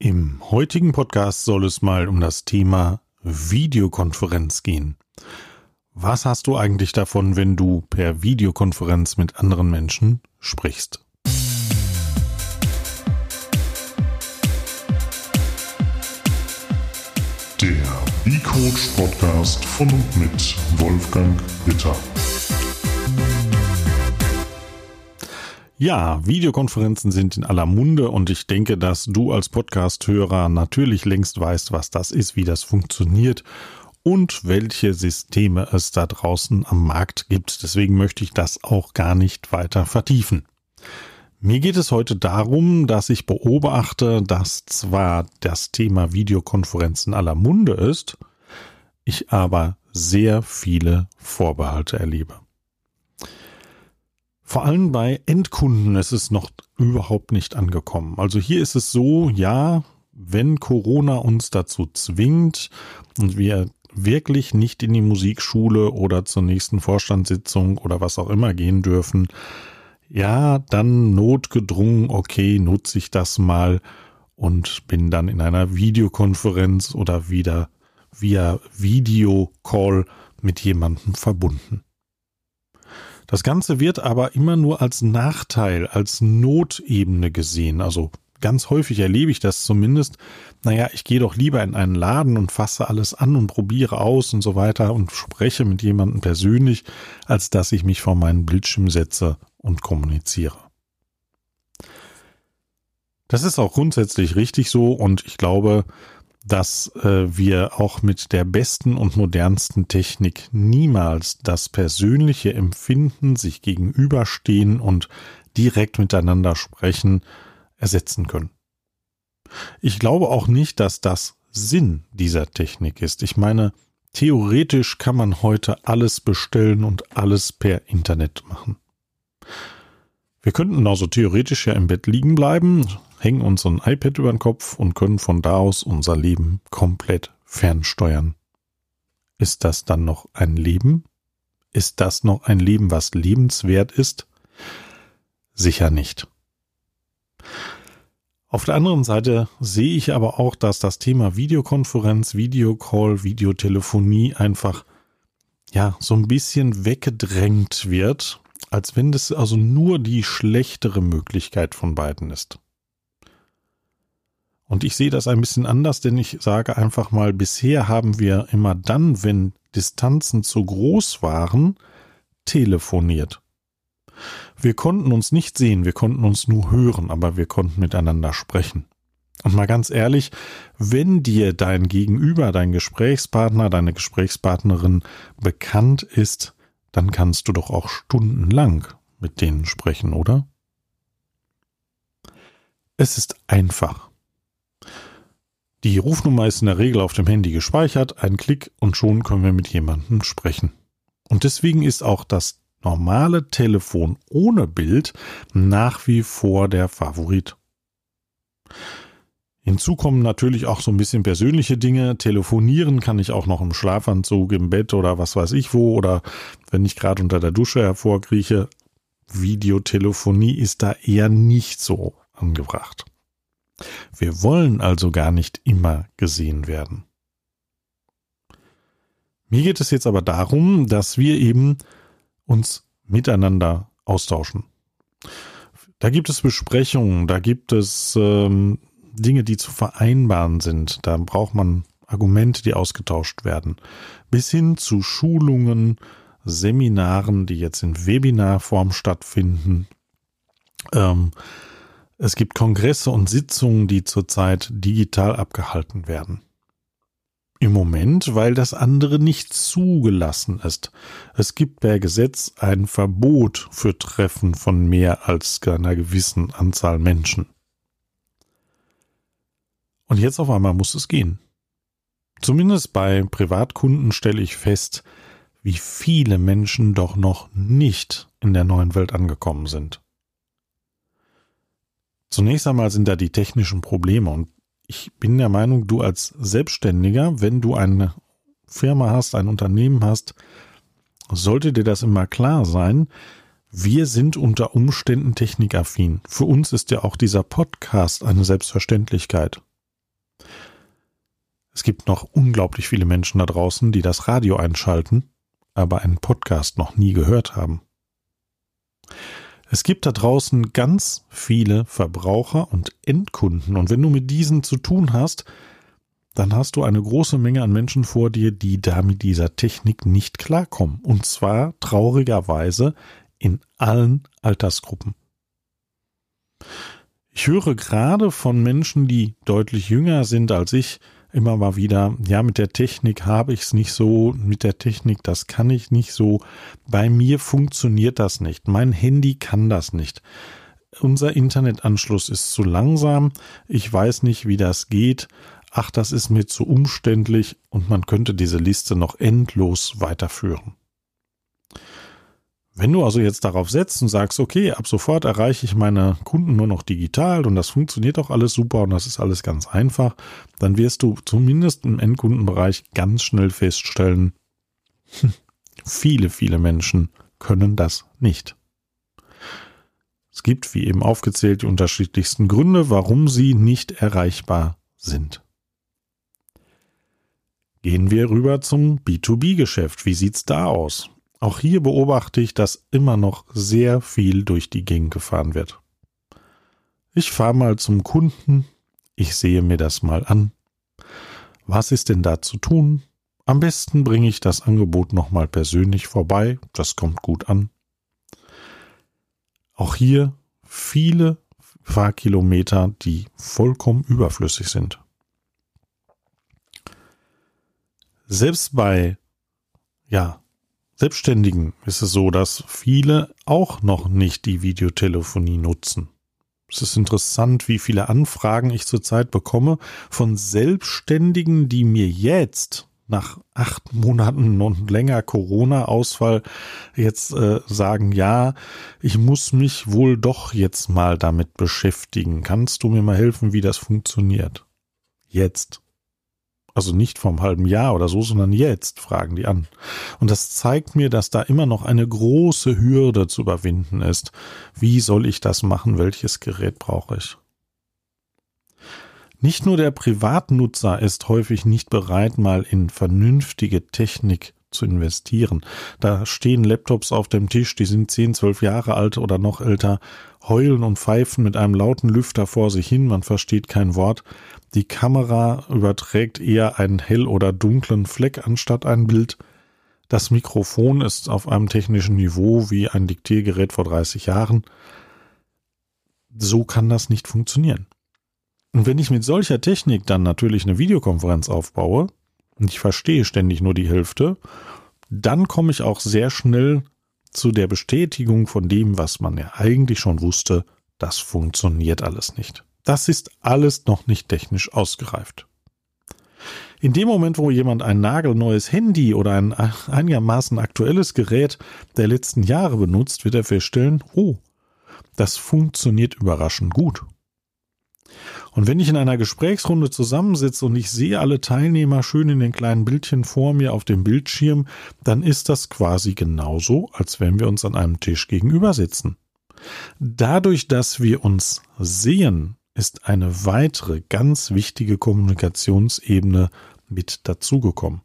Im heutigen Podcast soll es mal um das Thema Videokonferenz gehen. Was hast du eigentlich davon, wenn du per Videokonferenz mit anderen Menschen sprichst? Der B-Coach Podcast von und mit Wolfgang Ritter. Ja, Videokonferenzen sind in aller Munde und ich denke, dass du als Podcast-Hörer natürlich längst weißt, was das ist, wie das funktioniert und welche Systeme es da draußen am Markt gibt. Deswegen möchte ich das auch gar nicht weiter vertiefen. Mir geht es heute darum, dass ich beobachte, dass zwar das Thema Videokonferenzen in aller Munde ist, ich aber sehr viele Vorbehalte erlebe. Vor allem bei Endkunden ist es noch überhaupt nicht angekommen. Also hier ist es so, ja, wenn Corona uns dazu zwingt und wir wirklich nicht in die Musikschule oder zur nächsten Vorstandssitzung oder was auch immer gehen dürfen, ja, dann notgedrungen, okay, nutze ich das mal und bin dann in einer Videokonferenz oder wieder via Videocall mit jemandem verbunden. Das Ganze wird aber immer nur als Nachteil, als Notebene gesehen. Also ganz häufig erlebe ich das zumindest. Naja, ich gehe doch lieber in einen Laden und fasse alles an und probiere aus und so weiter und spreche mit jemandem persönlich, als dass ich mich vor meinen Bildschirm setze und kommuniziere. Das ist auch grundsätzlich richtig so und ich glaube, dass wir auch mit der besten und modernsten Technik niemals das persönliche Empfinden, sich gegenüberstehen und direkt miteinander sprechen, ersetzen können. Ich glaube auch nicht, dass das Sinn dieser Technik ist. Ich meine, theoretisch kann man heute alles bestellen und alles per Internet machen. Wir könnten also theoretisch ja im Bett liegen bleiben, hängen uns ein iPad über den Kopf und können von da aus unser Leben komplett fernsteuern. Ist das dann noch ein Leben? Ist das noch ein Leben, was lebenswert ist? Sicher nicht. Auf der anderen Seite sehe ich aber auch, dass das Thema Videokonferenz, Videocall, Videotelefonie einfach so ein bisschen weggedrängt wird, als wenn das also nur die schlechtere Möglichkeit von beiden ist. Und ich sehe das ein bisschen anders, denn ich sage einfach mal, bisher haben wir immer dann, wenn Distanzen zu groß waren, telefoniert. Wir konnten uns nicht sehen, wir konnten uns nur hören, aber wir konnten miteinander sprechen. Und mal ganz ehrlich, wenn dir dein Gegenüber, dein Gesprächspartner, deine Gesprächspartnerin bekannt ist, dann kannst du doch auch stundenlang mit denen sprechen, oder? Es ist einfach. Die Rufnummer ist in der Regel auf dem Handy gespeichert, ein Klick und schon können wir mit jemandem sprechen. Und deswegen ist auch das normale Telefon ohne Bild nach wie vor der Favorit. Hinzu kommen natürlich auch so ein bisschen persönliche Dinge. Telefonieren kann ich auch noch im Schlafanzug, im Bett oder was weiß ich wo oder wenn ich gerade unter der Dusche hervorkrieche. Videotelefonie ist da eher nicht so angebracht. Wir wollen also gar nicht immer gesehen werden. Mir geht es jetzt aber darum, dass wir eben uns miteinander austauschen. Da gibt es Besprechungen, da gibt es Dinge, die zu vereinbaren sind. Da braucht man Argumente, die ausgetauscht werden. Bis hin zu Schulungen, Seminaren, die jetzt in Webinarform stattfinden. Es gibt Kongresse und Sitzungen, die zurzeit digital abgehalten werden. Im Moment, weil das andere nicht zugelassen ist. Es gibt per Gesetz ein Verbot für Treffen von mehr als einer gewissen Anzahl Menschen. Und jetzt auf einmal muss es gehen. Zumindest bei Privatkunden stelle ich fest, wie viele Menschen doch noch nicht in der neuen Welt angekommen sind. Zunächst einmal sind da die technischen Probleme und ich bin der Meinung, du als Selbstständiger, wenn du eine Firma hast, ein Unternehmen hast, sollte dir das immer klar sein, wir sind unter Umständen technikaffin. Für uns ist ja auch dieser Podcast eine Selbstverständlichkeit. Es gibt noch unglaublich viele Menschen da draußen, die das Radio einschalten, aber einen Podcast noch nie gehört haben. Es gibt da draußen ganz viele Verbraucher und Endkunden und wenn du mit diesen zu tun hast, dann hast du eine große Menge an Menschen vor dir, die da mit dieser Technik nicht klarkommen. Und zwar traurigerweise in allen Altersgruppen. Ich höre gerade von Menschen, die deutlich jünger sind als ich, immer mal wieder, ja, mit der Technik habe ich es nicht so, mit der Technik, das kann ich nicht so, bei mir funktioniert das nicht, mein Handy kann das nicht, unser Internetanschluss ist zu langsam, ich weiß nicht, wie das geht, ach, das ist mir zu umständlich und man könnte diese Liste noch endlos weiterführen. Wenn du also jetzt darauf setzt und sagst, okay, ab sofort erreiche ich meine Kunden nur noch digital und das funktioniert auch alles super und das ist alles ganz einfach, dann wirst du zumindest im Endkundenbereich ganz schnell feststellen, viele Menschen können das nicht. Es gibt, wie eben aufgezählt, die unterschiedlichsten Gründe, warum sie nicht erreichbar sind. Gehen wir rüber zum B2B-Geschäft. Wie sieht's da aus? Auch hier beobachte ich, dass immer noch sehr viel durch die Gegend gefahren wird. Ich fahre mal zum Kunden, ich sehe mir das mal an. Was ist denn da zu tun? Am besten bringe ich das Angebot nochmal persönlich vorbei, das kommt gut an. Auch hier viele Fahrkilometer, die vollkommen überflüssig sind. Selbst bei, Selbstständigen ist es so, dass viele auch noch nicht die Videotelefonie nutzen. Es ist interessant, wie viele Anfragen ich zurzeit bekomme von Selbstständigen, die mir jetzt nach 8 Monaten und länger Corona-Ausfall jetzt sagen, ja, ich muss mich wohl doch jetzt mal damit beschäftigen. Kannst du mir mal helfen, wie das funktioniert? Jetzt. Also nicht vom halben Jahr oder so, sondern jetzt fragen die an. Und das zeigt mir, dass da immer noch eine große Hürde zu überwinden ist. Wie soll ich das machen? Welches Gerät brauche ich? Nicht nur der Privatnutzer ist häufig nicht bereit, mal in vernünftige Technik zu investieren. Da stehen Laptops auf dem Tisch, die sind 10, 12 Jahre alt oder noch älter, heulen und pfeifen mit einem lauten Lüfter vor sich hin, man versteht kein Wort. Die Kamera überträgt eher einen hell- oder dunklen Fleck anstatt ein Bild. Das Mikrofon ist auf einem technischen Niveau wie ein Diktiergerät vor 30 Jahren. So kann das nicht funktionieren. Und wenn ich mit solcher Technik dann natürlich eine Videokonferenz aufbaue und ich verstehe ständig nur die Hälfte, dann komme ich auch sehr schnell zu der Bestätigung von dem, was man ja eigentlich schon wusste, das funktioniert alles nicht. Das ist alles noch nicht technisch ausgereift. In dem Moment, wo jemand ein nagelneues Handy oder ein einigermaßen aktuelles Gerät der letzten Jahre benutzt, wird er feststellen, oh, das funktioniert überraschend gut. Und wenn ich in einer Gesprächsrunde zusammensitze und ich sehe alle Teilnehmer schön in den kleinen Bildchen vor mir auf dem Bildschirm, dann ist das quasi genauso, als wenn wir uns an einem Tisch gegenüber sitzen. Dadurch, dass wir uns sehen, ist eine weitere ganz wichtige Kommunikationsebene mit dazugekommen.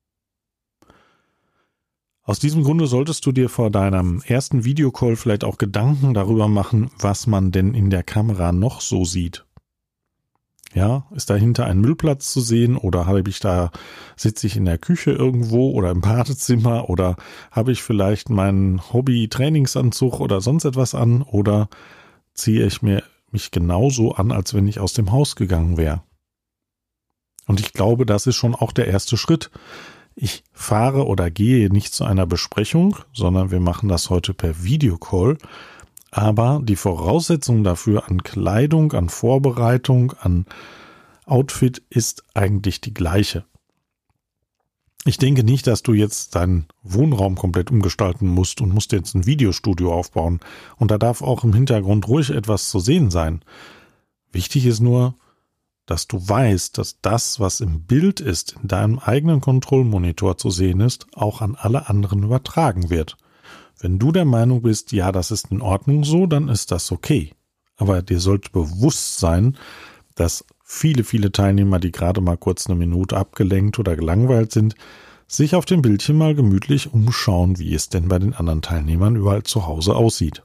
Aus diesem Grunde solltest du dir vor deinem ersten Videocall vielleicht auch Gedanken darüber machen, was man denn in der Kamera noch so sieht. Ja, ist dahinter ein Müllplatz zu sehen oder sitze ich in der Küche irgendwo oder im Badezimmer oder habe ich vielleicht meinen Hobby-Trainingsanzug oder sonst etwas an oder ziehe ich mich genauso an, als wenn ich aus dem Haus gegangen wäre. Und ich glaube, das ist schon auch der erste Schritt. Ich fahre oder gehe nicht zu einer Besprechung, sondern wir machen das heute per Videocall. Aber die Voraussetzung dafür an Kleidung, an Vorbereitung, an Outfit ist eigentlich die gleiche. Ich denke nicht, dass du jetzt deinen Wohnraum komplett umgestalten musst und musst jetzt ein Videostudio aufbauen. Und da darf auch im Hintergrund ruhig etwas zu sehen sein. Wichtig ist nur, dass du weißt, dass das, was im Bild ist, in deinem eigenen Kontrollmonitor zu sehen ist, auch an alle anderen übertragen wird. Wenn du der Meinung bist, ja, das ist in Ordnung so, dann ist das okay. Aber dir sollte bewusst sein, dass viele, viele Teilnehmer, die gerade mal kurz eine Minute abgelenkt oder gelangweilt sind, sich auf dem Bildchen mal gemütlich umschauen, wie es denn bei den anderen Teilnehmern überall zu Hause aussieht.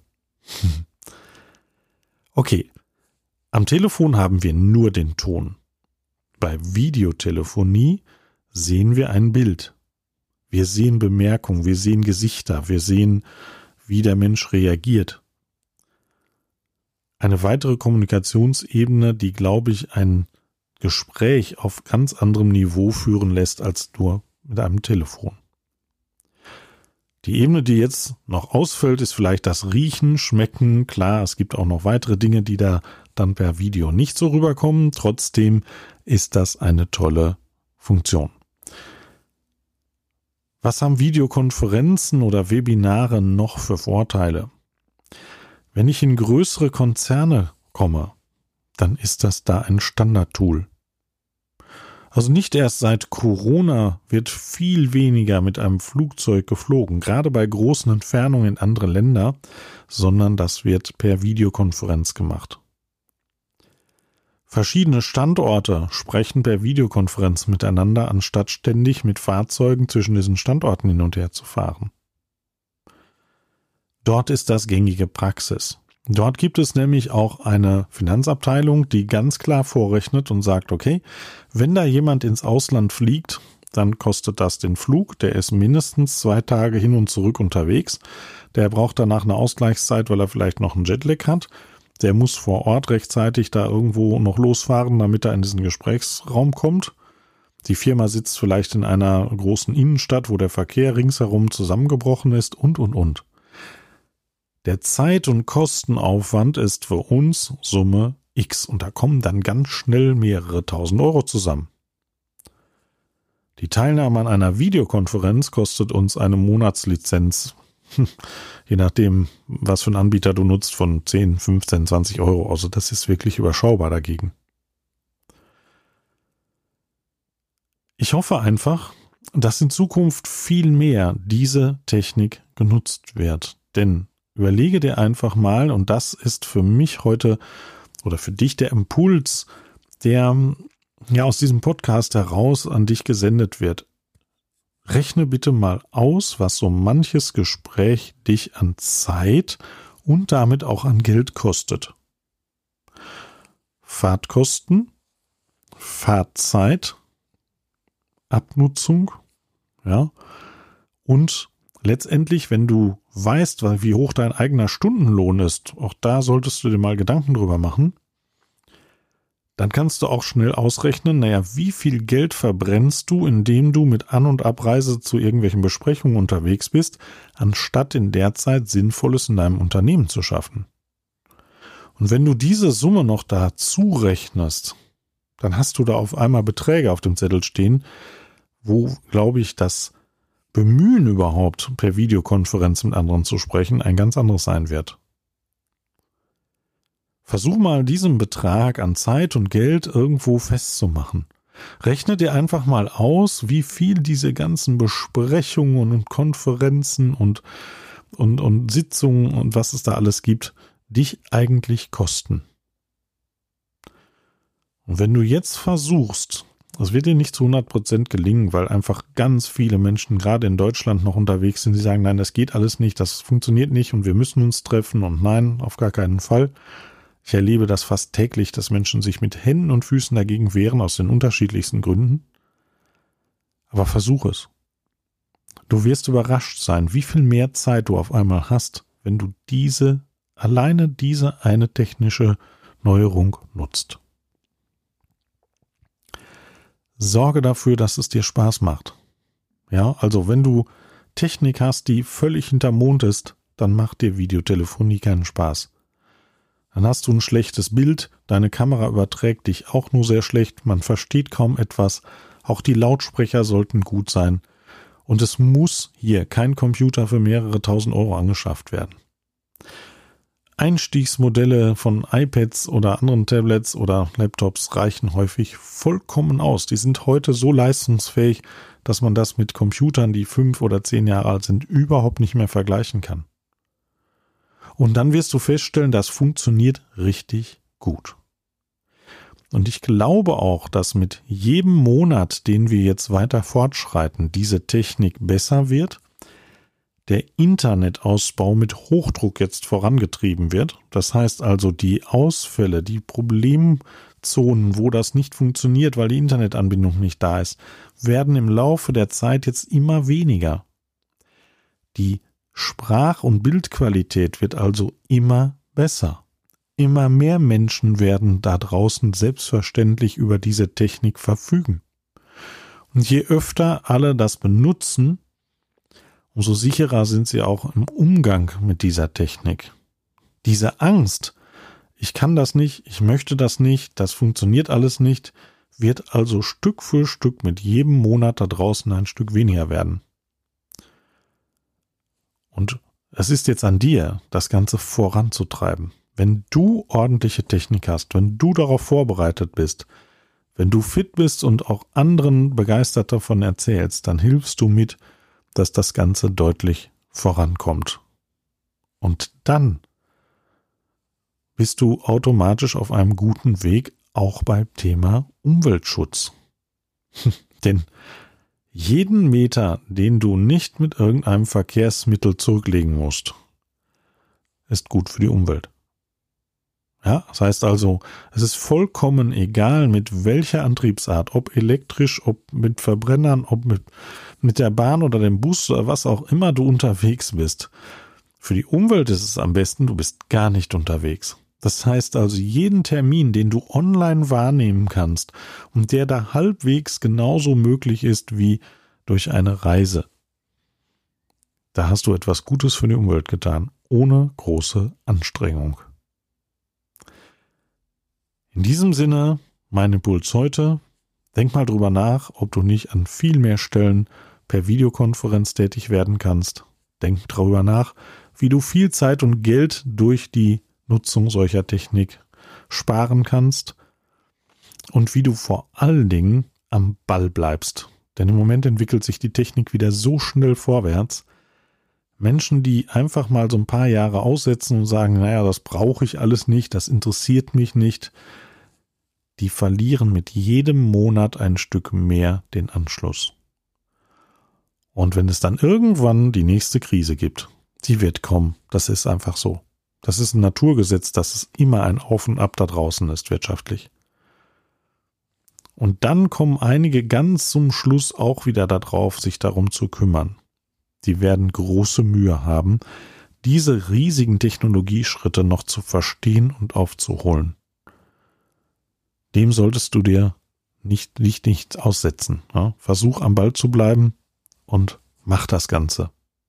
Okay, am Telefon haben wir nur den Ton. Bei Videotelefonie sehen wir ein Bild. Wir sehen Bemerkungen, wir sehen Gesichter, wir sehen, wie der Mensch reagiert. Eine weitere Kommunikationsebene, die, glaube ich, ein Gespräch auf ganz anderem Niveau führen lässt als nur mit einem Telefon. Die Ebene, die jetzt noch ausfällt, ist vielleicht das Riechen, Schmecken. Klar, es gibt auch noch weitere Dinge, die da dann per Video nicht so rüberkommen. Trotzdem ist das eine tolle Funktion. Was haben Videokonferenzen oder Webinare noch für Vorteile? Wenn ich in größere Konzerne komme, dann ist das da ein Standardtool. Also nicht erst seit Corona wird viel weniger mit einem Flugzeug geflogen, gerade bei großen Entfernungen in andere Länder, sondern das wird per Videokonferenz gemacht. Verschiedene Standorte sprechen per Videokonferenz miteinander, anstatt ständig mit Fahrzeugen zwischen diesen Standorten hin und her zu fahren. Dort ist das gängige Praxis. Dort gibt es nämlich auch eine Finanzabteilung, die ganz klar vorrechnet und sagt, okay, wenn da jemand ins Ausland fliegt, dann kostet das den Flug, der ist mindestens 2 Tage hin und zurück unterwegs, der braucht danach eine Ausgleichszeit, weil er vielleicht noch einen Jetlag hat, der muss vor Ort rechtzeitig da irgendwo noch losfahren, damit er in diesen Gesprächsraum kommt. Die Firma sitzt vielleicht in einer großen Innenstadt, wo der Verkehr ringsherum zusammengebrochen ist und. Der Zeit- und Kostenaufwand ist für uns Summe X und da kommen dann ganz schnell mehrere tausend Euro zusammen. Die Teilnahme an einer Videokonferenz kostet uns eine Monatslizenz, je nachdem, was für einen Anbieter du nutzt, von 10, 15, 20 Euro. Also das ist wirklich überschaubar dagegen. Ich hoffe einfach, dass in Zukunft viel mehr diese Technik genutzt wird, denn überlege dir einfach mal, und das ist für mich heute oder für dich der Impuls, der ja aus diesem Podcast heraus an dich gesendet wird. Rechne bitte mal aus, was so manches Gespräch dich an Zeit und damit auch an Geld kostet. Fahrtkosten, Fahrzeit, Abnutzung, ja, und letztendlich, wenn du weißt, wie hoch dein eigener Stundenlohn ist, auch da solltest du dir mal Gedanken drüber machen, dann kannst du auch schnell ausrechnen, wie viel Geld verbrennst du, indem du mit An- und Abreise zu irgendwelchen Besprechungen unterwegs bist, anstatt in der Zeit Sinnvolles in deinem Unternehmen zu schaffen. Und wenn du diese Summe noch dazu rechnest, dann hast du da auf einmal Beträge auf dem Zettel stehen, wo, glaube ich, das Bemühen überhaupt, per Videokonferenz mit anderen zu sprechen, ein ganz anderes sein wird. Versuch mal, diesen Betrag an Zeit und Geld irgendwo festzumachen. Rechne dir einfach mal aus, wie viel diese ganzen Besprechungen und Konferenzen und Sitzungen und was es da alles gibt, dich eigentlich kosten. Und wenn du jetzt versuchst, es wird dir nicht zu 100% gelingen, weil einfach ganz viele Menschen gerade in Deutschland noch unterwegs sind, die sagen, nein, das geht alles nicht, das funktioniert nicht und wir müssen uns treffen und nein, auf gar keinen Fall. Ich erlebe das fast täglich, dass Menschen sich mit Händen und Füßen dagegen wehren, aus den unterschiedlichsten Gründen. Aber versuch es. Du wirst überrascht sein, wie viel mehr Zeit du auf einmal hast, wenn du alleine diese eine technische Neuerung nutzt. Sorge dafür, dass es dir Spaß macht. Ja, also wenn du Technik hast, die völlig hinterm Mond ist, dann macht dir Videotelefonie keinen Spaß. Dann hast du ein schlechtes Bild, deine Kamera überträgt dich auch nur sehr schlecht, man versteht kaum etwas, auch die Lautsprecher sollten gut sein und es muss hier kein Computer für mehrere tausend Euro angeschafft werden. Einstiegsmodelle von iPads oder anderen Tablets oder Laptops reichen häufig vollkommen aus. Die sind heute so leistungsfähig, dass man das mit Computern, die 5 oder 10 Jahre alt sind, überhaupt nicht mehr vergleichen kann. Und dann wirst du feststellen, das funktioniert richtig gut. Und ich glaube auch, dass mit jedem Monat, den wir jetzt weiter fortschreiten, diese Technik besser wird, der Internetausbau mit Hochdruck jetzt vorangetrieben wird. Das heißt also, die Ausfälle, die Problemzonen, wo das nicht funktioniert, weil die Internetanbindung nicht da ist, werden im Laufe der Zeit jetzt immer weniger. Die Sprach- und Bildqualität wird also immer besser. Immer mehr Menschen werden da draußen selbstverständlich über diese Technik verfügen. Und je öfter alle das benutzen, umso sicherer sind sie auch im Umgang mit dieser Technik. Diese Angst, ich kann das nicht, ich möchte das nicht, das funktioniert alles nicht, wird also Stück für Stück mit jedem Monat da draußen ein Stück weniger werden. Und es ist jetzt an dir, das Ganze voranzutreiben. Wenn du ordentliche Technik hast, wenn du darauf vorbereitet bist, wenn du fit bist und auch anderen begeistert davon erzählst, dann hilfst du mit, dass das Ganze deutlich vorankommt. Und dann bist du automatisch auf einem guten Weg, auch beim Thema Umweltschutz. Denn jeden Meter, den du nicht mit irgendeinem Verkehrsmittel zurücklegen musst, ist gut für die Umwelt. Ja, das heißt also, es ist vollkommen egal, mit welcher Antriebsart, ob elektrisch, ob mit Verbrennern, ob mit der Bahn oder dem Bus oder was auch immer du unterwegs bist. Für die Umwelt ist es am besten, du bist gar nicht unterwegs. Das heißt also, jeden Termin, den du online wahrnehmen kannst und der da halbwegs genauso möglich ist wie durch eine Reise, da hast du etwas Gutes für die Umwelt getan, ohne große Anstrengung. In diesem Sinne, mein Impuls heute, denk mal drüber nach, ob du nicht an viel mehr Stellen per Videokonferenz tätig werden kannst. Denk darüber nach, wie du viel Zeit und Geld durch die Nutzung solcher Technik sparen kannst und wie du vor allen Dingen am Ball bleibst. Denn im Moment entwickelt sich die Technik wieder so schnell vorwärts. Menschen, die einfach mal so ein paar Jahre aussetzen und sagen, naja, das brauche ich alles nicht, das interessiert mich nicht, die verlieren mit jedem Monat ein Stück mehr den Anschluss. Und wenn es dann irgendwann die nächste Krise gibt, die wird kommen, das ist einfach so. Das ist ein Naturgesetz, dass es immer ein Auf und Ab da draußen ist wirtschaftlich. Und dann kommen einige ganz zum Schluss auch wieder darauf, sich darum zu kümmern. Die werden große Mühe haben, diese riesigen Technologieschritte noch zu verstehen und aufzuholen. Dem solltest du dir nicht aussetzen. Ja? Versuch am Ball zu bleiben und mach das Ganze.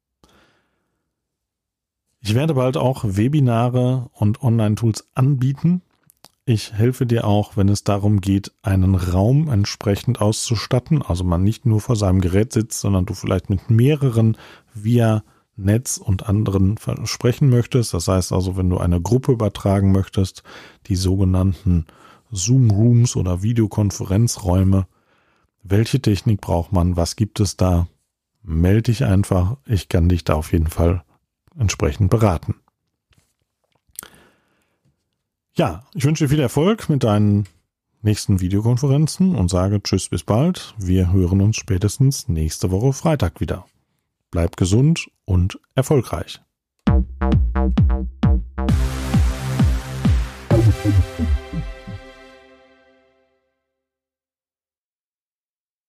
Ich werde bald auch Webinare und Online-Tools anbieten. Ich helfe dir auch, wenn es darum geht, einen Raum entsprechend auszustatten, also man nicht nur vor seinem Gerät sitzt, sondern du vielleicht mit mehreren via Netz und anderen sprechen möchtest. Das heißt also, wenn du eine Gruppe übertragen möchtest, die sogenannten Zoom-Rooms oder Videokonferenzräume. Welche Technik braucht man? Was gibt es da? Melde dich einfach. Ich kann dich da auf jeden Fall entsprechend beraten. Ja, ich wünsche dir viel Erfolg mit deinen nächsten Videokonferenzen und sage Tschüss, bis bald. Wir hören uns spätestens nächste Woche Freitag wieder. Bleib gesund und erfolgreich.